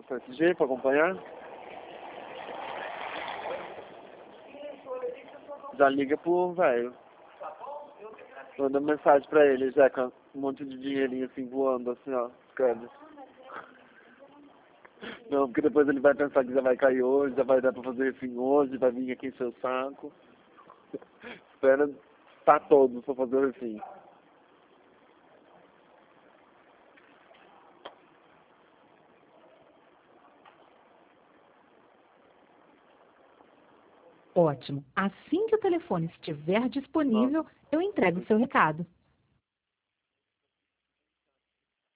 no CSG para acompanhar. Já liga pro velho. Manda mensagem pra ele, já com um monte de dinheirinho assim voando, assim, ó, câmbio. Não, porque depois ele vai pensar que já vai cair hoje, já vai dar pra fazer refim hoje, vai vir aqui encher o saco. Espera tá todo pra fazer o refim. Ótimo. Assim que o telefone estiver disponível, eu entrego o seu recado.